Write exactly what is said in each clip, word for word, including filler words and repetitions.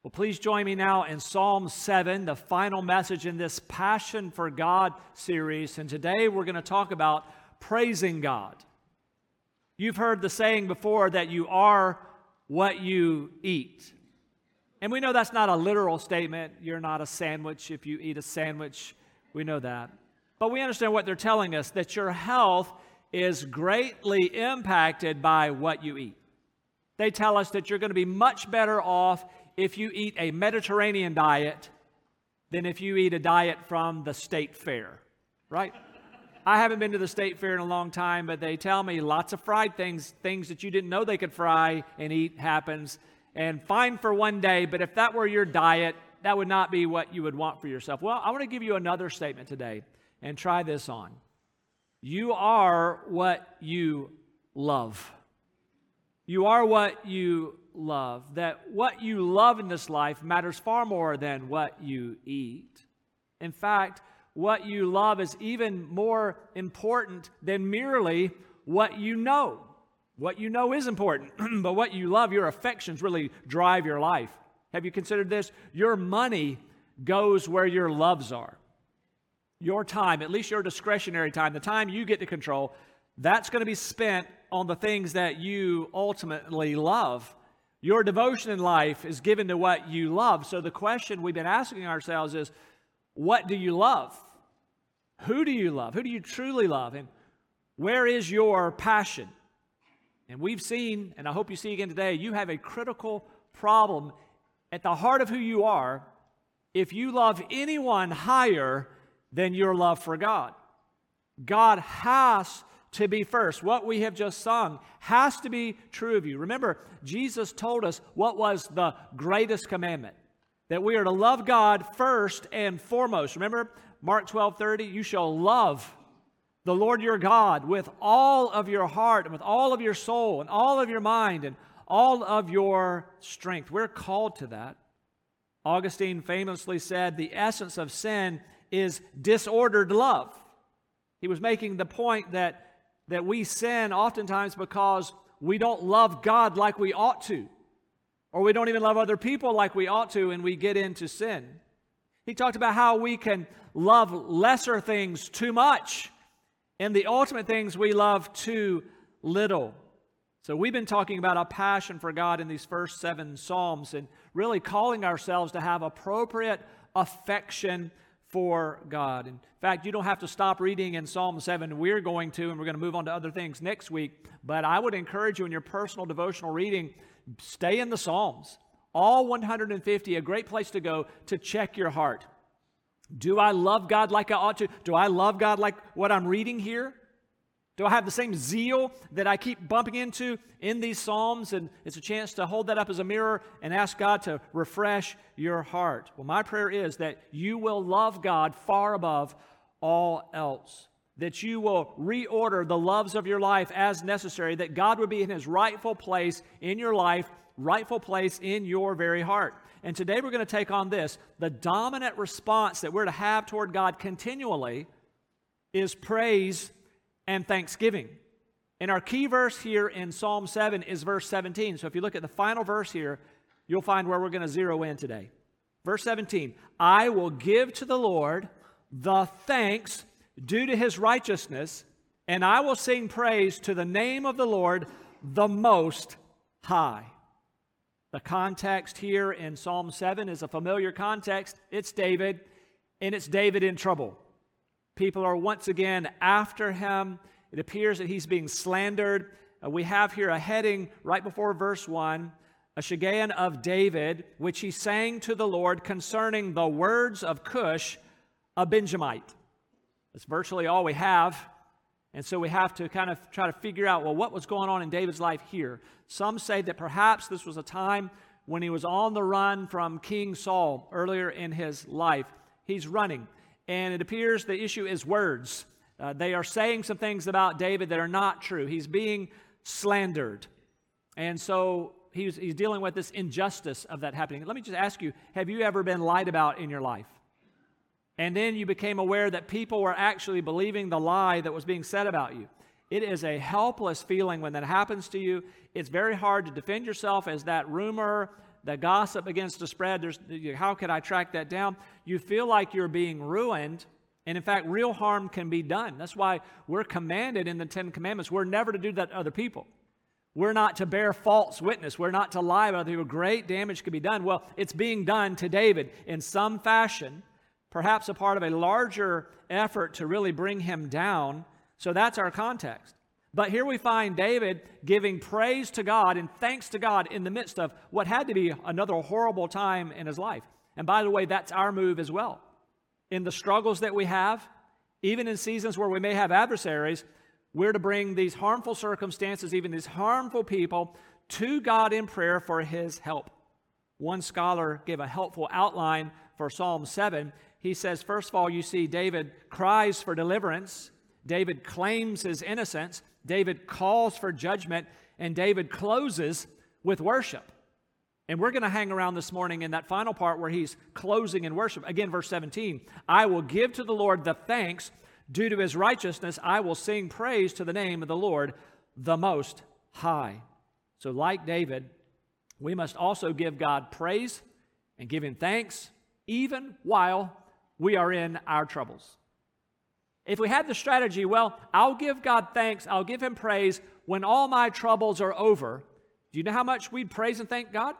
Well, please join me now in Psalm seven, the final message in this Passion for God series. And today we're going to talk about praising God. You've heard the saying before that you are what you eat. And we know that's not a literal statement. You're not a sandwich if you eat a sandwich. We know that. But we understand what they're telling us, that your health is greatly impacted by what you eat. They tell us that you're going to be much better off if you eat a Mediterranean diet than if you eat a diet from the state fair, right? I haven't been to the state fair in a long time, but they tell me lots of fried things, things that you didn't know they could fry and eat happens, and fine for one day, but if that were your diet, that would not be what you would want for yourself. Well, I want to give you another statement today, and try this on. You are what you love. You are what you love. That what you love in this life matters far more than what you eat. In fact, what you love is even more important than merely what you know. What you know is important, but what you love, your affections really drive your life. Have you considered this? Your money goes where your loves are. Your time, at least your discretionary time, the time you get to control, that's going to be spent on the things that you ultimately love. Your devotion in life is given to what you love. So the question we've been asking ourselves is, what do you love? Who do you love? Who do you truly love? And where is your passion? And we've seen, and I hope you see again today, you have a critical problem at the heart of who you are if you love anyone higher than your love for God. God has to be first. What we have just sung has to be true of you. Remember, Jesus told us what was the greatest commandment, that we are to love God first and foremost. Remember, Mark twelve thirty, you shall love the Lord your God with all of your heart and with all of your soul and all of your mind and all of your strength. We're called to that. Augustine famously said, the essence of sin is disordered love. He was making the point that, that we sin oftentimes because we don't love God like we ought to, or we don't even love other people like we ought to, and we get into sin. He talked about how we can love lesser things too much, and the ultimate things we love too little. So we've been talking about a passion for God in these first seven Psalms and really calling ourselves to have appropriate affection for God. In fact, you don't have to stop reading in Psalm seven. We're going to, and we're going to move on to other things next week. But I would encourage you in your personal devotional reading, stay in the Psalms. All one hundred fifty, a great place to go to check your heart. Do I love God like I ought to? Do I love God like what I'm reading here? Do I have the same zeal that I keep bumping into in these Psalms? And it's a chance to hold that up as a mirror and ask God to refresh your heart. Well, my prayer is that you will love God far above all else, that you will reorder the loves of your life as necessary, that God would be in His rightful place in your life, rightful place in your very heart. And today we're going to take on this. The dominant response that we're to have toward God continually is praise and thanksgiving. And our key verse here in Psalm seven is verse seventeen. So if you look at the final verse here, you'll find where we're going to zero in today. Verse seventeen, I will give to the Lord the thanks due to His righteousness, and I will sing praise to the name of the Lord, the Most High. The context here in Psalm seven is a familiar context. It's David, and it's David in trouble. People are once again after him. It appears that he's being slandered. Uh, we have here a heading right before verse one, a Shiggaion of David, which he sang to the Lord concerning the words of Cush, a Benjamite. That's virtually all we have. And so we have to kind of try to figure out, well, what was going on in David's life here? Some say that perhaps this was a time when he was on the run from King Saul earlier in his life. He's running. And it appears the issue is words. Uh, they are saying some things about David that are not true. He's being slandered. And so he's, he's dealing with this injustice of that happening. Let me just ask you, have you ever been lied about in your life? And then you became aware that people were actually believing the lie that was being said about you. It is a helpless feeling when that happens to you. It's very hard to defend yourself as that rumor the gossip begins to spread. There's, how could I track that down? You feel like you're being ruined, and in fact, real harm can be done. That's why we're commanded in the Ten Commandments, we're never to do that to other people. We're not to bear false witness. We're not to lie about other people. Great damage could be done. Well, it's being done to David in some fashion, perhaps a part of a larger effort to really bring him down. So that's our context. But here we find David giving praise to God and thanks to God in the midst of what had to be another horrible time in his life. And by the way, that's our move as well. In the struggles that we have, even in seasons where we may have adversaries, we're to bring these harmful circumstances, even these harmful people, to God in prayer for his help. One scholar gave a helpful outline for Psalm seven. He says, first of all, you see David cries for deliverance. David claims his innocence. David calls for judgment. And David closes with worship. And we're going to hang around this morning in that final part where he's closing in worship. Again, verse seventeen, I will give to the Lord the thanks due to his righteousness. I will sing praise to the name of the Lord, the Most High. So like David, we must also give God praise and give him thanks even while we are in our troubles. If we had the strategy, well, I'll give God thanks, I'll give him praise when all my troubles are over, do you know how much we'd praise and thank God?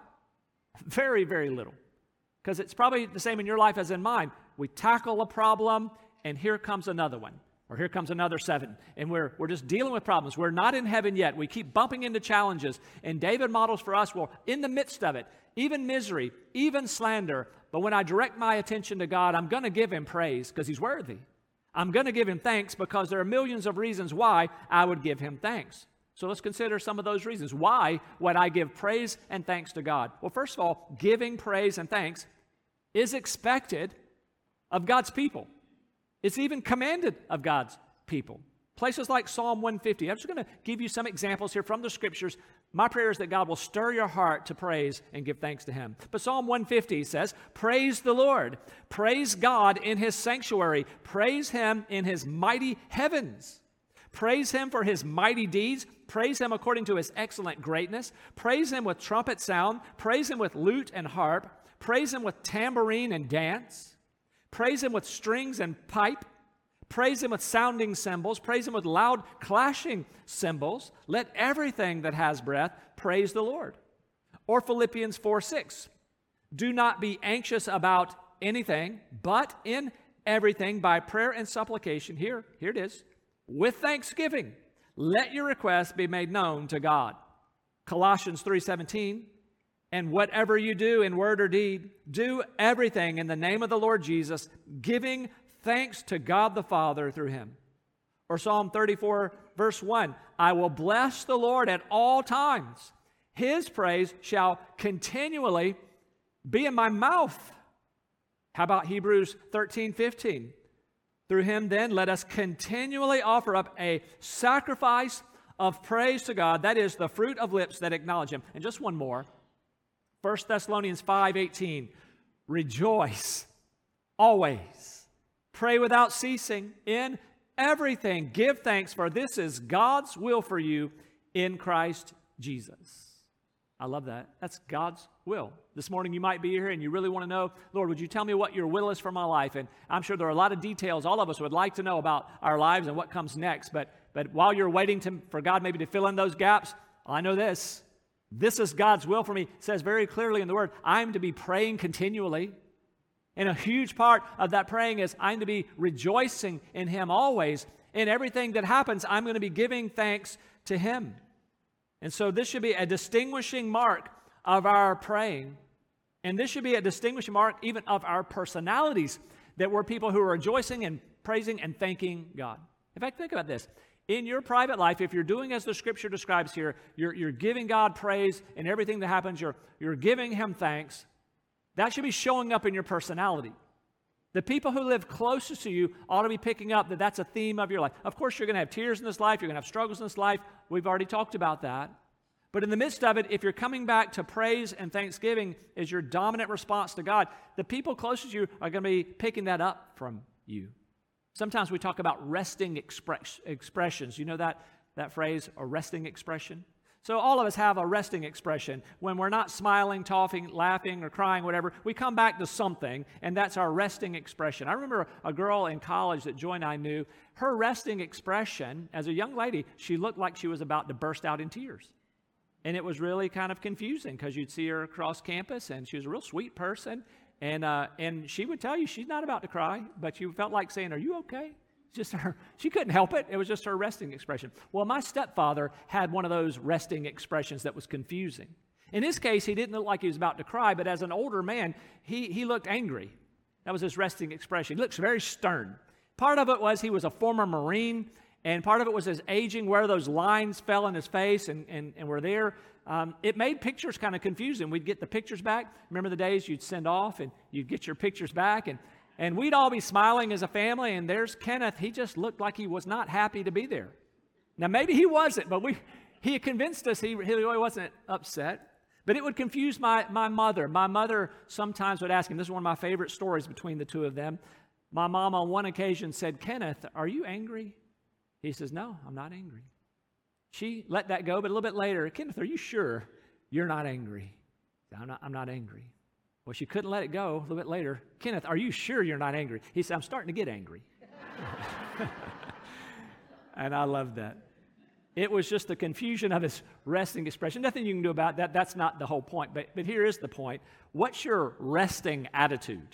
Very, very little. Because it's probably the same in your life as in mine. We tackle a problem, and here comes another one, or here comes another seven, and we're, we're just dealing with problems. We're not in heaven yet. We keep bumping into challenges, and David models for us, well, in the midst of it, even misery, even slander, but when I direct my attention to God, I'm going to give him praise because he's worthy. I'm going to give him thanks because there are millions of reasons why I would give him thanks. So let's consider some of those reasons. Why would I give praise and thanks to God? Well, first of all, giving praise and thanks is expected of God's people. It's even commanded of God's people. Places like Psalm one fifty. I'm just going to give you some examples here from the Scriptures. My prayer is that God will stir your heart to praise and give thanks to him. But Psalm one fifty says, praise the Lord. Praise God in his sanctuary. Praise him in his mighty heavens. Praise him for his mighty deeds. Praise him according to his excellent greatness. Praise him with trumpet sound. Praise him with lute and harp. Praise him with tambourine and dance. Praise him with strings and pipe. Praise him with sounding cymbals. Praise him with loud clashing cymbals. Let everything that has breath praise the Lord. Or Philippians four six. Do not be anxious about anything, but in everything by prayer and supplication. Here, here it is. With thanksgiving, let your requests be made known to God. Colossians three seventeen. And whatever you do in word or deed, do everything in the name of the Lord Jesus, giving thanks to God the Father through him. Or Psalm thirty-four, verse one, I will bless the Lord at all times. His praise shall continually be in my mouth. How about Hebrews thirteen fifteen? Through him then let us continually offer up a sacrifice of praise to God. That is the fruit of lips that acknowledge him. And just one more. First Thessalonians five eighteen. Rejoice always. Pray without ceasing. In everything give thanks, for this is God's will for you in Christ Jesus. I love that. That's God's will. This morning you might be here and you really want to know, Lord, would you tell me what your will is for my life? And I'm sure there are a lot of details all of us would like to know about our lives and what comes next. But, but while you're waiting to, for God maybe to fill in those gaps, I know this. This is God's will for me. It says very clearly in the Word, I'm to be praying continually. And a huge part of that praying is I'm to be rejoicing in him always. In everything that happens, I'm going to be giving thanks to him. And so this should be a distinguishing mark of our praying. And this should be a distinguishing mark even of our personalities, that we're people who are rejoicing and praising and thanking God. In fact, think about this. In your private life, if you're doing as the Scripture describes here, you're, you're giving God praise in everything that happens, you're, you're giving him thanks, that should be showing up in your personality. The people who live closest to you ought to be picking up that that's a theme of your life. Of course, you're going to have tears in this life. You're going to have struggles in this life. We've already talked about that. But in the midst of it, if you're coming back to praise and thanksgiving as your dominant response to God, the people closest to you are going to be picking that up from you. Sometimes we talk about resting express, expressions. You know that, that phrase, a resting expression? So all of us have a resting expression. When we're not smiling, talking, laughing, or crying, whatever, we come back to something, and that's our resting expression. I remember a girl in college that Joy and I knew, her resting expression, as a young lady, she looked like she was about to burst out in tears. And it was really kind of confusing because you'd see her across campus, and she was a real sweet person, and uh, and she would tell you she's not about to cry, but you felt like saying, "Are you okay?" Just her, she couldn't help it. It was just her resting expression. Well, my stepfather had one of those resting expressions that was confusing. In his case, he didn't look like he was about to cry, but as an older man, he, he looked angry. That was his resting expression. He looks very stern. Part of it was he was a former Marine, and part of it was his aging, where those lines fell in his face and, and, and were there. Um, it made pictures kind of confusing. We'd get the pictures back. Remember the days you'd send off, and you'd get your pictures back, and And we'd all be smiling as a family, and there's Kenneth. He just looked like he was not happy to be there. Now, maybe he wasn't, but we, he had convinced us he, he really wasn't upset. But it would confuse my, my mother. My mother sometimes would ask him, this is one of my favorite stories between the two of them. My mom on one occasion said, "Kenneth, are you angry?" He says, "No, I'm not angry." She let that go, but a little bit later, "Kenneth, are you sure you're not angry?" I'm not, I'm not angry. Well, she couldn't let it go. A little bit later, "Kenneth, are you sure you're not angry?" He said, "I'm starting to get angry." And I loved that. It was just the confusion of his resting expression. Nothing you can do about that. That's not the whole point. But, but here is the point. What's your resting attitude?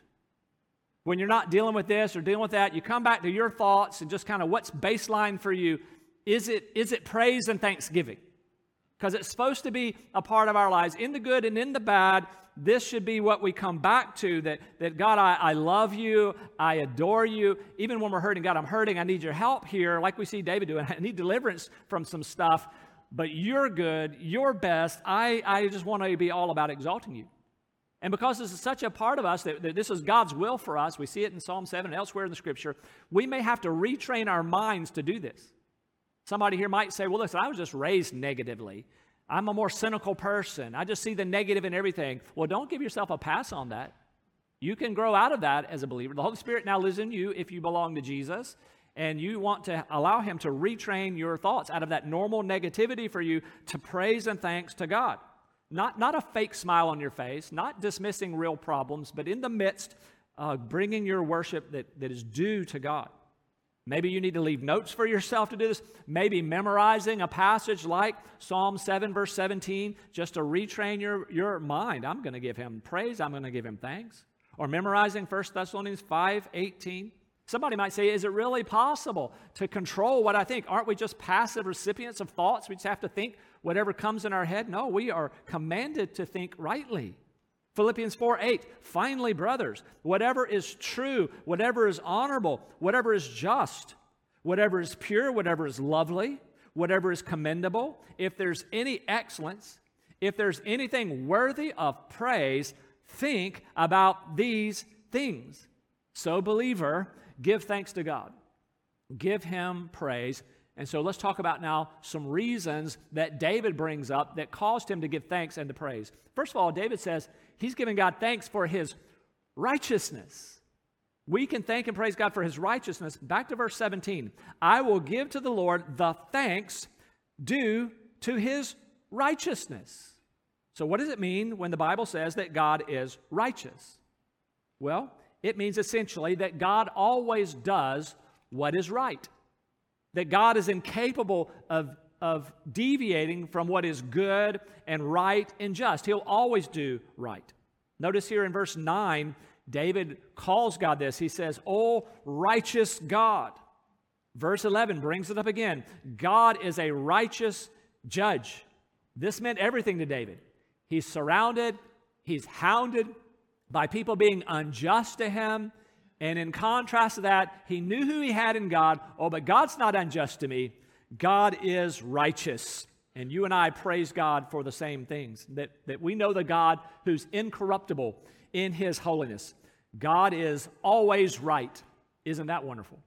When you're not dealing with this or dealing with that, you come back to your thoughts and just kind of what's baseline for you. Is it, is it praise and thanksgiving? Because it's supposed to be a part of our lives. In the good and in the bad, this should be what we come back to, that, that God, I, I love you, I adore you. Even when we're hurting, God, I'm hurting, I need your help here, like we see David doing. I need deliverance from some stuff, but you're good, you're best. I, I just want to be all about exalting you. And because this is such a part of us, that, that this is God's will for us, we see it in Psalm seven and elsewhere in the Scripture, we may have to retrain our minds to do this. Somebody here might say, well, listen, I was just raised negatively. I'm a more cynical person. I just see the negative in everything. Well, don't give yourself a pass on that. You can grow out of that as a believer. The Holy Spirit now lives in you if you belong to Jesus, and you want to allow Him to retrain your thoughts out of that normal negativity for you to praise and thanks to God. Not, not a fake smile on your face, not dismissing real problems, but in the midst, uh, bringing your worship that, that is due to God. Maybe you need to leave notes for yourself to do this. Maybe memorizing a passage like Psalm seven, verse seventeen, just to retrain your, your mind. I'm going to give Him praise. I'm going to give Him thanks. Or memorizing First Thessalonians five, eighteen. Somebody might say, is it really possible to control what I think? Aren't we just passive recipients of thoughts? We just have to think whatever comes in our head? No, we are commanded to think rightly. Philippians four eight, finally, brothers, whatever is true, whatever is honorable, whatever is just, whatever is pure, whatever is lovely, whatever is commendable, if there's any excellence, if there's anything worthy of praise, think about these things. So, believer, give thanks to God. Give Him praise. And so let's talk about now some reasons that David brings up that caused him to give thanks and to praise. First of all, David says he's giving God thanks for His righteousness. We can thank and praise God for His righteousness. Back to verse seventeen. I will give to the Lord the thanks due to His righteousness. So what does it mean when the Bible says that God is righteous? Well, it means essentially that God always does what is right. That God is incapable of, of deviating from what is good and right and just. He'll always do right. Notice here in verse nine, David calls God this. He says, "O righteous God." Verse eleven brings it up again. God is a righteous judge. This meant everything to David. He's surrounded, he's hounded by people being unjust to him. And in contrast to that, he knew who he had in God. Oh, but God's not unjust to me. God is righteous. And you and I praise God for the same things. That, that we know the God who's incorruptible in His holiness. God is always right. Isn't that wonderful?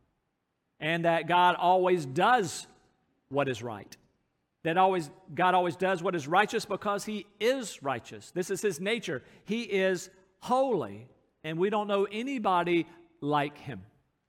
And that God always does what is right. That always God always does what is righteous because He is righteous. This is His nature. He is holy. And we don't know anybody like Him.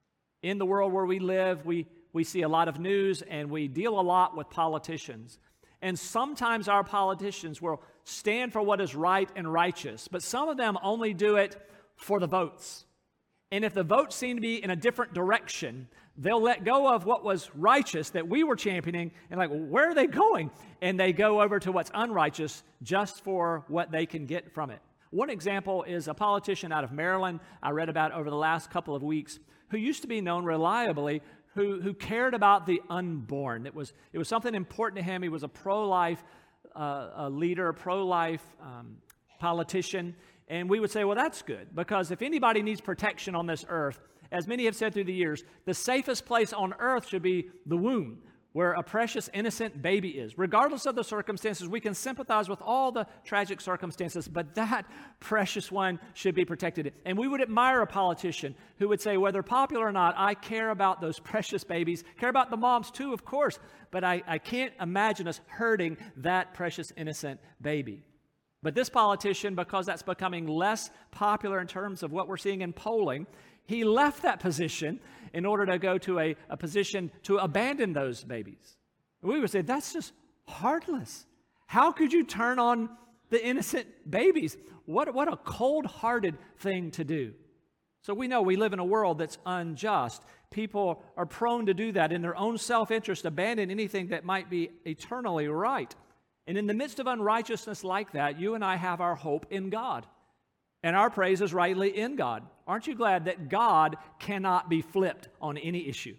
In the world where we live, we, we see a lot of news and we deal a lot with politicians. And sometimes our politicians will stand for what is right and righteous, but some of them only do it for the votes. And if the votes seem to be in a different direction, they'll let go of what was righteous that we were championing and like, well, where are they going? And they go over to what's unrighteous just for what they can get from it. One example is a politician out of Maryland I read about over the last couple of weeks who used to be known reliably, who, who cared about the unborn. It was, it was something important to him. He was a pro-life uh, a leader, a pro-life um, politician. And we would say, well, that's good, because if anybody needs protection on this earth, as many have said through the years, the safest place on earth should be the womb, where a precious, innocent baby is. Regardless of the circumstances, we can sympathize with all the tragic circumstances, but that precious one should be protected. And we would admire a politician who would say, whether popular or not, I care about those precious babies, care about the moms too, of course, but I, I can't imagine us hurting that precious, innocent baby. But this politician, because that's becoming less popular in terms of what we're seeing in polling, he left that position in order to go to a, a position to abandon those babies. We would say, that's just heartless. How could you turn on the innocent babies? What, what a cold-hearted thing to do. So we know we live in a world that's unjust. People are prone to do that in their own self-interest, abandon anything that might be eternally right. And in the midst of unrighteousness like that, you and I have our hope in God. And our praise is rightly in God. Aren't you glad that God cannot be flipped on any issue?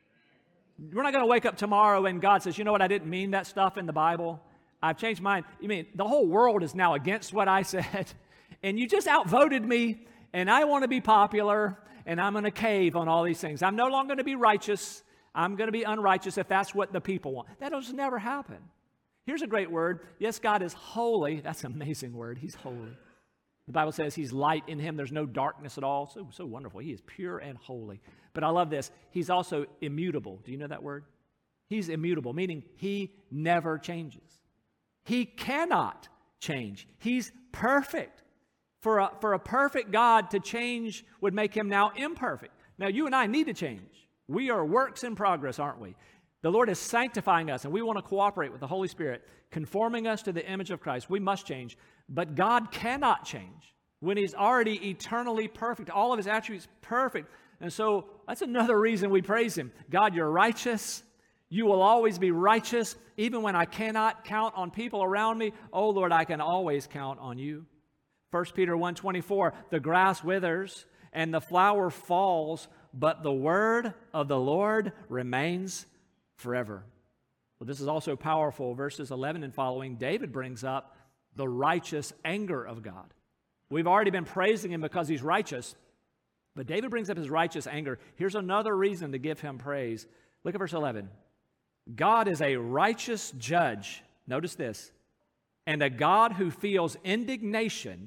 We're not going to wake up tomorrow and God says, you know what, I didn't mean that stuff in the Bible. I've changed mine. You mean the whole world is now against what I said, and you just outvoted me, and I want to be popular, and I'm going to cave on all these things. I'm no longer going to be righteous. I'm going to be unrighteous if that's what the people want. That does never happen. Here's a great word. Yes, God is holy. That's an amazing word. He's holy. The Bible says he's light, in him there's no darkness at all. So, so wonderful. He is pure and holy. But I love this. He's also immutable. Do you know that word? He's immutable, meaning he never changes. He cannot change. He's perfect. For a, for a perfect God to change would make him now imperfect. Now, you and I need to change. We are works in progress, aren't we? The Lord is sanctifying us, and we want to cooperate with the Holy Spirit, conforming us to the image of Christ. We must change. But God cannot change when he's already eternally perfect. All of his attributes perfect. And so that's another reason we praise him. God, you're righteous. You will always be righteous. Even when I cannot count on people around me, oh Lord, I can always count on you. First Peter one twenty-four, the grass withers and the flower falls, but the word of the Lord remains forever. Well, this is also powerful. Verses eleven and following, David brings up the righteous anger of God. We've already been praising him because he's righteous, but David brings up his righteous anger. Here's another reason to give him praise. Look at verse eleven. God is a righteous judge, notice this, and a God who feels indignation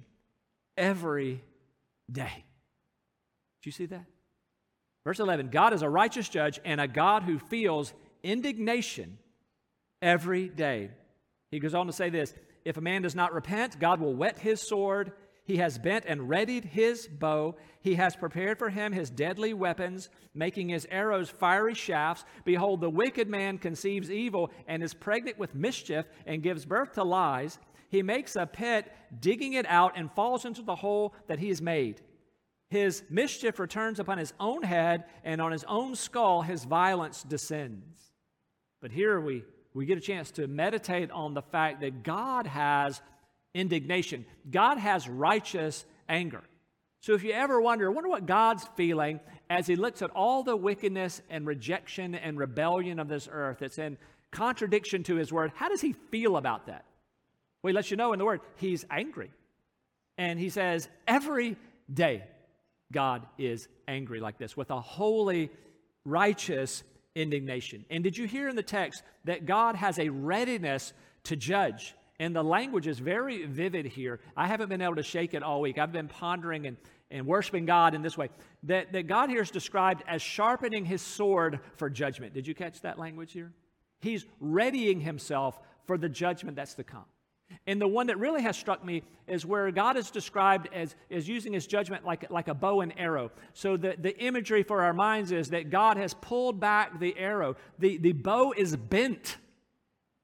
every day. Did you see that? Verse eleven, God is a righteous judge and a God who feels indignation every day. He goes on to say this, if a man does not repent, God will whet his sword. He has bent and readied his bow. He has prepared for him his deadly weapons, making his arrows fiery shafts. Behold, the wicked man conceives evil and is pregnant with mischief and gives birth to lies. He makes a pit, digging it out, and falls into the hole that he has made. His mischief returns upon his own head, and on his own skull his violence descends. But here we We get a chance to meditate on the fact that God has indignation. God has righteous anger. So if you ever wonder, I wonder what God's feeling as he looks at all the wickedness and rejection and rebellion of this earth that's in contradiction to his word, how does he feel about that? Well, he lets you know in the word, he's angry. And he says, every day God is angry like this with a holy, righteous indignation. And did you hear in the text that God has a readiness to judge? And the language is very vivid here. I haven't been able to shake it all week. I've been pondering and, and worshiping God in this way. That, that God here is described as sharpening his sword for judgment. Did you catch that language here? He's readying himself for the judgment that's to come. And the one that really has struck me is where God is described as, as using his judgment like, like a bow and arrow. So the, the imagery for our minds is that God has pulled back the arrow. The, the bow is bent.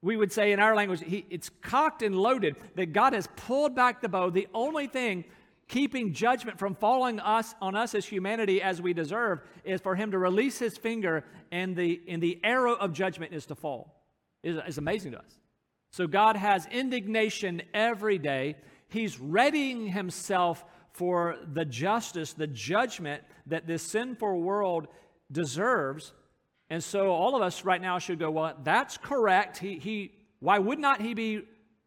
we would say in our language, he, it's cocked and loaded, that God has pulled back the bow. The only thing keeping judgment from falling us on us as humanity as we deserve is for him to release his finger, and the, and the arrow of judgment is to fall. It's, it's amazing to us. So God has indignation every day. He's readying himself for the justice, the judgment that this sinful world deserves. And so all of us right now should go, well, that's correct. He, he, why would not he be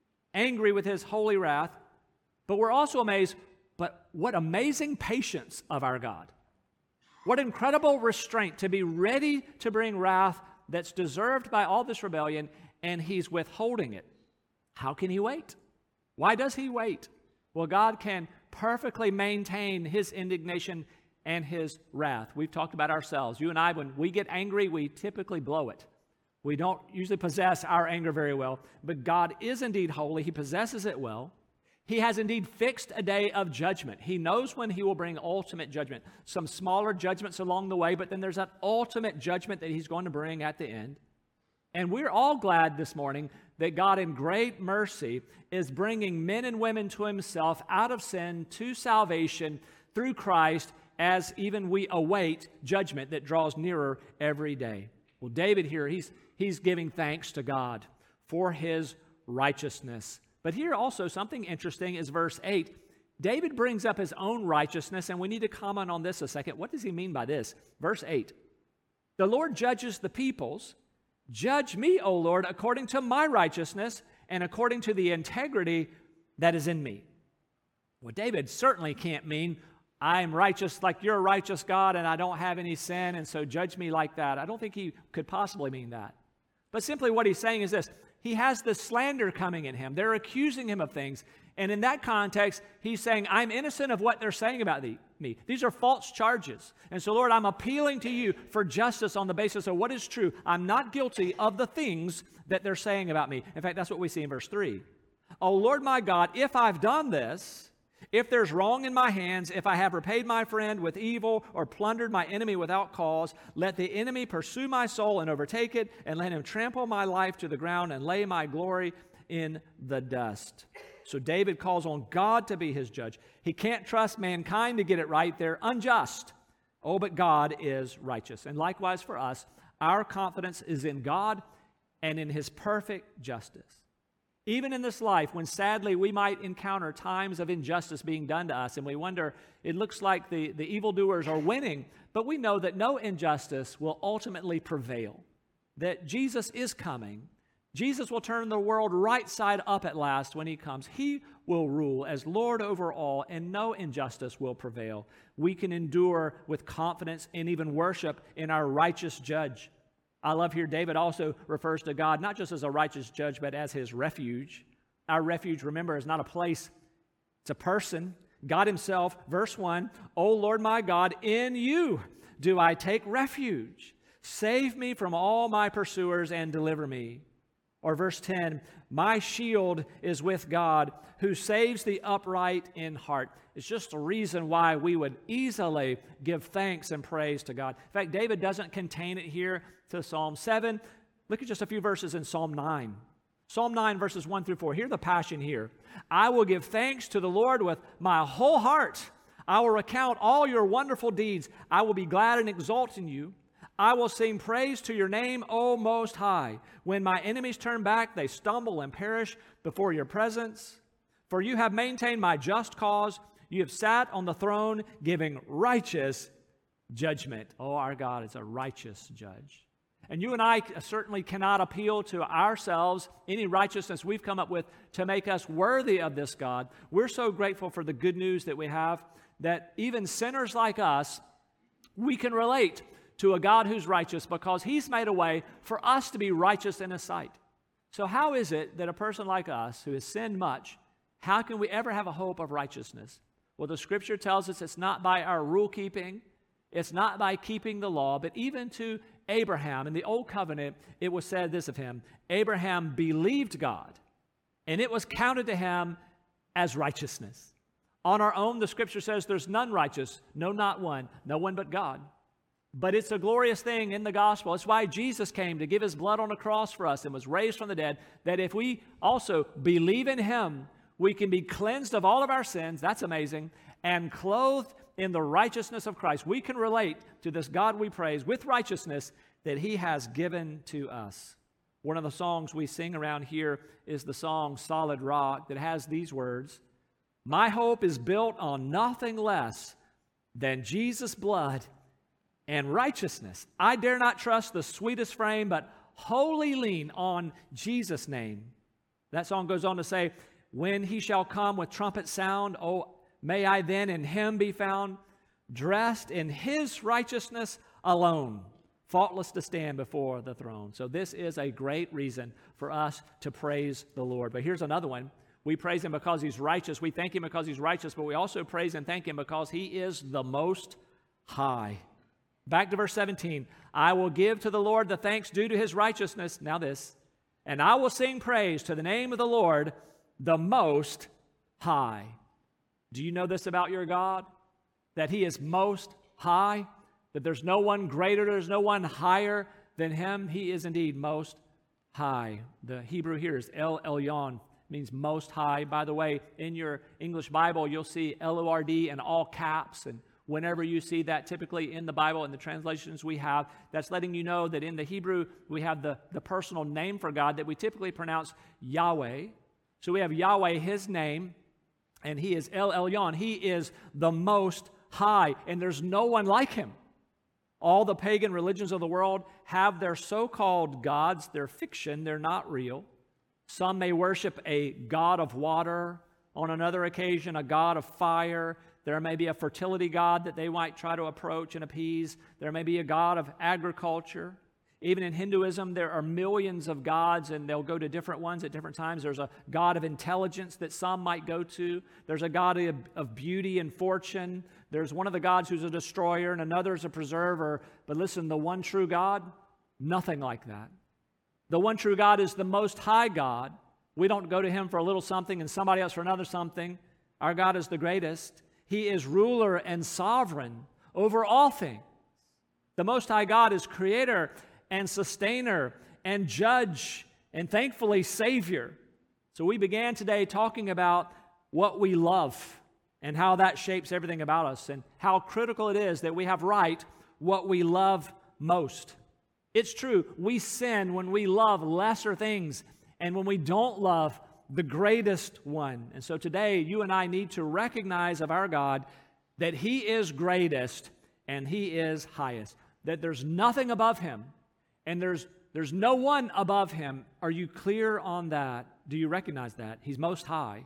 angry with his holy wrath? But we're also amazed, but what amazing patience of our God. What incredible restraint to be ready to bring wrath that's deserved by all this rebellion, and he's withholding it. How can he wait? Why does he wait? Well, God can perfectly maintain his indignation and his wrath. We've talked about ourselves. You and I, when we get angry, we typically blow it. We don't usually possess our anger very well, but God is indeed holy. He possesses it well. He has indeed fixed a day of judgment. He knows when he will bring ultimate judgment. Some smaller judgments along the way, but then there's that ultimate judgment that he's going to bring at the end. And we're all glad this morning that God in great mercy is bringing men and women to himself out of sin to salvation through Christ, as even we await judgment that draws nearer every day. Well, David here, he's, he's giving thanks to God for his righteousness. But here also something interesting is verse eight. David brings up his own righteousness, and we need to comment on this a second. What does he mean by this? Verse eight. The Lord judges the peoples. Judge me, O Lord, according to my righteousness and according to the integrity that is in me. Well, David certainly can't mean, I am righteous like you're a righteous God and I don't have any sin, and so judge me like that. I don't think he could possibly mean that. But simply what he's saying is this. He has this slander coming at him. They're accusing him of things. And in that context, he's saying, I'm innocent of what they're saying about the, me. These are false charges. And so, Lord, I'm appealing to you for justice on the basis of what is true. I'm not guilty of the things that they're saying about me. In fact, that's what we see in verse three. Oh, Lord my God, if I've done this, if there's wrong in my hands, if I have repaid my friend with evil or plundered my enemy without cause, let the enemy pursue my soul and overtake it, and let him trample my life to the ground and lay my glory in the dust. So David calls on God to be his judge. He can't trust mankind to get it right. They're unjust. Oh, but God is righteous. And likewise for us, our confidence is in God and in his perfect justice. Even in this life, when sadly we might encounter times of injustice being done to us, and we wonder, it looks like the, the evildoers are winning, but we know that no injustice will ultimately prevail, that Jesus is coming. Jesus will turn the world right side up at last when he comes. He will rule as Lord over all, and no injustice will prevail. We can endure with confidence and even worship in our righteous judge. I love here David also refers to God not just as a righteous judge, but as his refuge. Our refuge, remember, is not a place, it's a person. God himself, verse one, O Lord my God, in you do I take refuge. Save me from all my pursuers and deliver me. Or verse ten, my shield is with God who saves the upright in heart. It's just a reason why we would easily give thanks and praise to God. In fact, David doesn't contain it here to Psalm seven. Look at just a few verses in Psalm nine. Psalm nine, verses one through four. Hear the passion here. I will give thanks to the Lord with my whole heart. I will recount all your wonderful deeds. I will be glad and exult in you. I will sing praise to your name, O Most High. When my enemies turn back, they stumble and perish before your presence. For you have maintained my just cause. You have sat on the throne giving righteous judgment. Oh, our God is a righteous judge. And you and I certainly cannot appeal to ourselves, any righteousness we've come up with to make us worthy of this God. We're so grateful for the good news that we have that even sinners like us, we can relate to a God who's righteous because he's made a way for us to be righteous in his sight. So how is it that a person like us who has sinned much, how can we ever have a hope of righteousness? Well, the scripture tells us it's not by our rule keeping, it's not by keeping the law, but even to Abraham in the old covenant, it was said this of him, Abraham believed God, and it was counted to him as righteousness. On our own, the scripture says there's none righteous, no, not one, no one but God. But it's a glorious thing in the gospel. That's why Jesus came, to give his blood on the cross for us and was raised from the dead, that if we also believe in him, we can be cleansed of all of our sins. That's amazing. And clothed in the righteousness of Christ. We can relate to this God we praise with righteousness that he has given to us. One of the songs we sing around here is the song Solid Rock, that has these words: my hope is built on nothing less than Jesus' blood and righteousness. I dare not trust the sweetest frame, but wholly lean on Jesus' name. That song goes on to say, when he shall come with trumpet sound, oh, may I then in him be found, dressed in his righteousness alone, faultless to stand before the throne. So this is a great reason for us to praise the Lord. But here's another one. We praise him because he's righteous. We thank him because he's righteous, but we also praise and thank him because he is the Most High. Back to verse seventeen. I will give to the Lord the thanks due to his righteousness. Now this. And I will sing praise to the name of the Lord, the Most High. Do you know this about your God? That he is most high? That there's no one greater, there's no one higher than him? He is indeed most high. The Hebrew here is El Elyon, means most high. By the way, in your English Bible, you'll see L O R D in all caps, and whenever you see that, typically in the Bible, in the translations we have, that's letting you know that in the Hebrew, we have the, the personal name for God that we typically pronounce Yahweh. So we have Yahweh, his name, and he is El Elyon. He is the Most High, and there's no one like him. All the pagan religions of the world have their so-called gods. They're fiction. They're not real. Some may worship a god of water. On another occasion, a god of fire. There may be a fertility god that they might try to approach and appease. There may be a god of agriculture. Even in Hinduism, there are millions of gods, and they'll go to different ones at different times. There's a god of intelligence that some might go to. There's a god of, of beauty and fortune. There's one of the gods who's a destroyer, and another is a preserver. But listen, the one true God, nothing like that. The one true God is the Most High God. We don't go to him for a little something and somebody else for another something. Our God is the greatest. He is ruler and sovereign over all things. The Most High God is creator and sustainer and judge and thankfully Savior. So we began today talking about what we love and how that shapes everything about us and how critical it is that we have right what we love most. It's true, we sin when we love lesser things and when we don't love the greatest one. And so today, you and I need to recognize of our God that he is greatest and he is highest. That there's nothing above him and there's, there's no one above him. Are you clear on that? Do you recognize that? He's most high.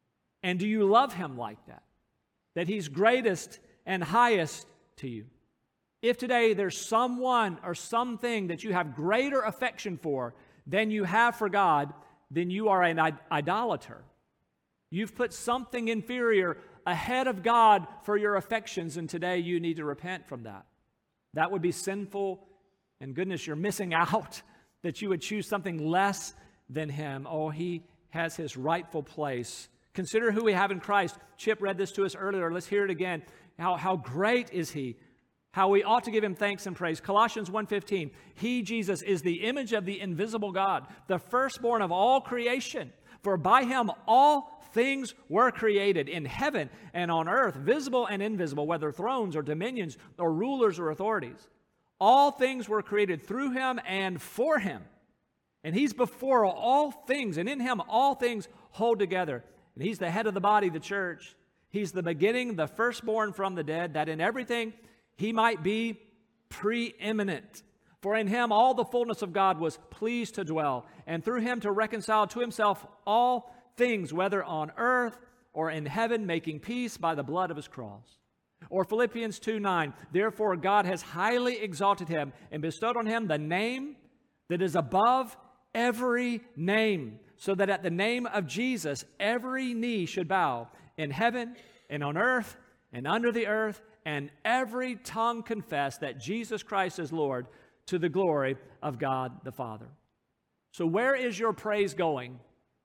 And do you love him like that? That he's greatest and highest to you. If today there's someone or something that you have greater affection for than you have for God, then you are an idolater. You've put something inferior ahead of God for your affections, and today you need to repent from that. That would be sinful, and goodness, you're missing out that you would choose something less than him. Oh, he has his rightful place. Consider who we have in Christ. Chip read this to us earlier. Let's hear it again. How, how great is he? How we ought to give him thanks and praise. Colossians one fifteen, he, Jesus, is the image of the invisible God, the firstborn of all creation. For by him all things were created in heaven and on earth, visible and invisible, whether thrones or dominions or rulers or authorities. All things were created through him and for him. And he's before all things, and in him all things hold together. And he's the head of the body, the church. He's the beginning, the firstborn from the dead, that in everything he might be preeminent. For in him all the fullness of God was pleased to dwell, and through him to reconcile to himself all things, whether on earth or in heaven, making peace by the blood of his cross. Or Philippians two nine, therefore God has highly exalted him and bestowed on him the name that is above every name, so that at the name of Jesus every knee should bow in heaven and on earth and under the earth, and every tongue confess that Jesus Christ is Lord, to the glory of God the Father. So where is your praise going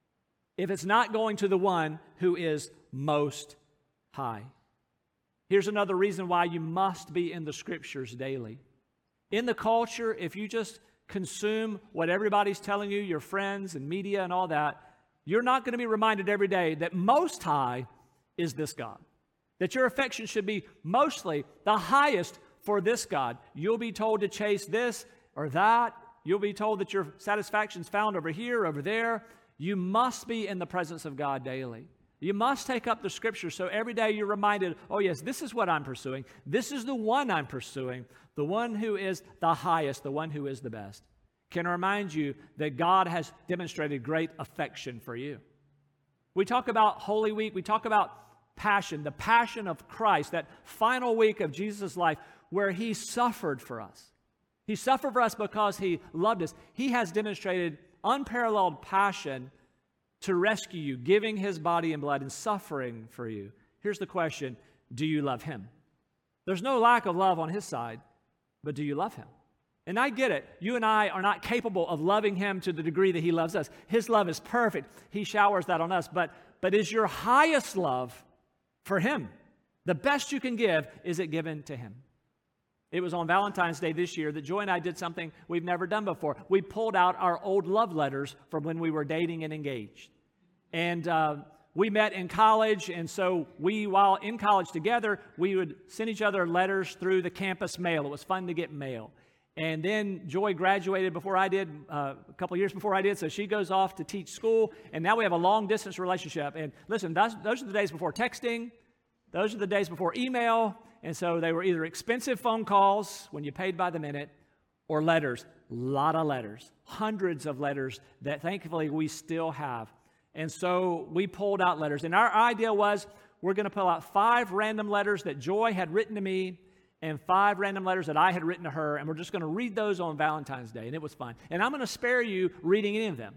if it's not going to the one who is most high? Here's another reason why you must be in the Scriptures daily. In the culture, if you just consume what everybody's telling you, your friends and media and all that, you're not going to be reminded every day that Most High is this God. That your affection should be mostly the highest for this God. You'll be told to chase this or that. You'll be told that your satisfaction's found over here, over there. You must be in the presence of God daily. You must take up the Scripture so every day you're reminded, oh yes, this is what I'm pursuing. This is the one I'm pursuing, the one who is the highest, the one who is the best. Can I remind you that God has demonstrated great affection for you? We talk about Holy Week, we talk about passion, the passion of Christ, that final week of Jesus' life where He suffered for us. He suffered for us because He loved us. He has demonstrated unparalleled passion to rescue you, giving His body and blood and suffering for you. Here's the question, do you love Him? There's no lack of love on His side, but do you love Him? And I get it. You and I are not capable of loving Him to the degree that He loves us. His love is perfect. He showers that on us. But, but is your highest love for Him? The best you can give, is it given to Him? It was on Valentine's Day this year that Joy and I did something we've never done before. We pulled out our old love letters from when we were dating and engaged. And uh, we met in college, and so we, while in college together, we would send each other letters through the campus mail. It was fun to get mail. And then Joy graduated before I did, uh, a couple of years before I did, so she goes off to teach school, and now we have a long-distance relationship. And listen, those, those are the days before texting. Those are the days before email. And so they were either expensive phone calls when you paid by the minute or letters. A lot of letters. Hundreds of letters that thankfully we still have. And so we pulled out letters. And our idea was we're going to pull out five random letters that Joy had written to me and five random letters that I had written to her. And we're just going to read those on Valentine's Day. And it was fun. And I'm going to spare you reading any of them.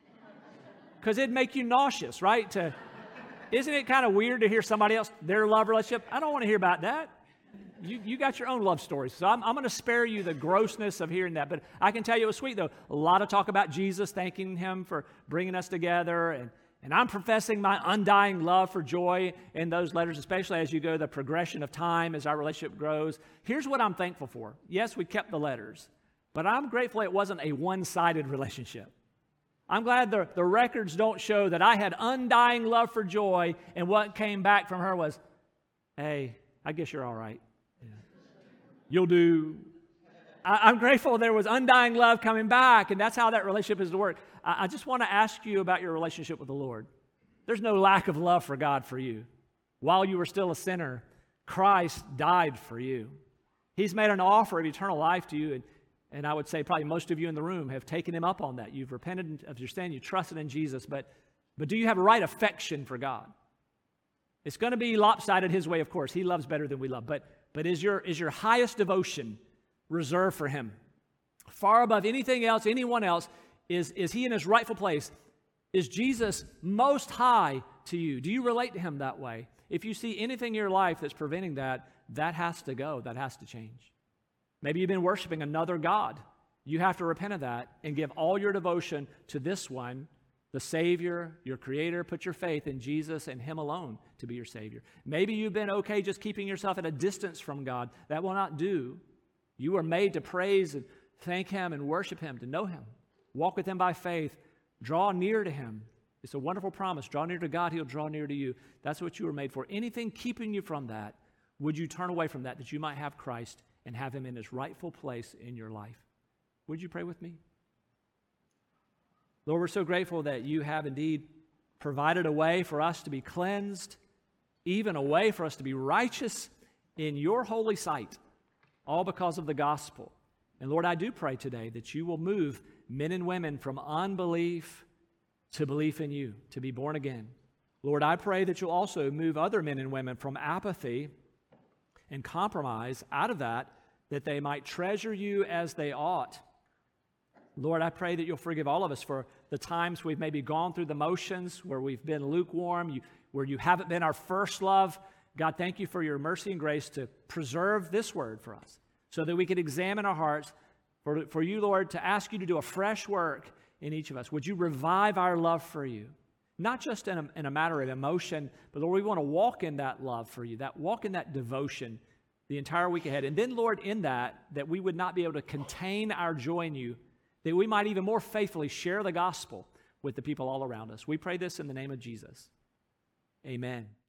Because it'd make you nauseous, right? To... Isn't it kind of weird to hear somebody else, their love relationship? I don't want to hear about that. You, you got your own love stories. So I'm, I'm going to spare you the grossness of hearing that. But I can tell you it was sweet, though. A lot of talk about Jesus, thanking Him for bringing us together. And, and I'm professing my undying love for Joy in those letters, especially as you go the progression of time, as our relationship grows. Here's what I'm thankful for. Yes, we kept the letters. But I'm grateful it wasn't a one-sided relationship. I'm glad the, the records don't show that I had undying love for Joy, and what came back from her was, hey, I guess you're all right. Yeah. You'll do. I, I'm grateful there was undying love coming back, and that's how that relationship is to work. I, I just want to ask you about your relationship with the Lord. There's no lack of love for God for you. While you were still a sinner, Christ died for you. He's made an offer of eternal life to you, and And I would say probably most of you in the room have taken Him up on that. You've repented of your sin, you trusted in Jesus, but, but do you have a right affection for God? It's going to be lopsided His way, of course. He loves better than we love. But, but is your, is your highest devotion reserved for Him? Far above anything else, anyone else, is, is He in His rightful place? Is Jesus most high to you? Do you relate to Him that way? If you see anything in your life that's preventing that, that has to go. That has to change. Maybe you've been worshiping another God. You have to repent of that and give all your devotion to this one, the Savior, your Creator. Put your faith in Jesus and Him alone to be your Savior. Maybe you've been okay just keeping yourself at a distance from God. That will not do. You are made to praise and thank Him and worship Him, to know Him. Walk with Him by faith. Draw near to Him. It's a wonderful promise. Draw near to God, He'll draw near to you. That's what you were made for. Anything keeping you from that, would you turn away from that, that you might have Christ and have Him in His rightful place in your life? Would you pray with me? Lord, we're so grateful that You have indeed provided a way for us to be cleansed, even a way for us to be righteous in Your holy sight, all because of the gospel. And Lord, I do pray today that You will move men and women from unbelief to belief in You, to be born again. Lord, I pray that You'll also move other men and women from apathy and compromise out of that, that they might treasure You as they ought. Lord, I pray that You'll forgive all of us for the times we've maybe gone through the motions, where we've been lukewarm, you, where You haven't been our first love. God, thank You for Your mercy and grace to preserve this word for us, so that we could examine our hearts, for, for You, Lord, to ask You to do a fresh work in each of us. Would You revive our love for You? Not just in a, in a matter of emotion, but Lord, we want to walk in that love for You, that walk in that devotion the entire week ahead. And then, Lord, in that, that we would not be able to contain our joy in you, that we might even more faithfully share the gospel with the people all around us. We pray this in the name of Jesus. Amen.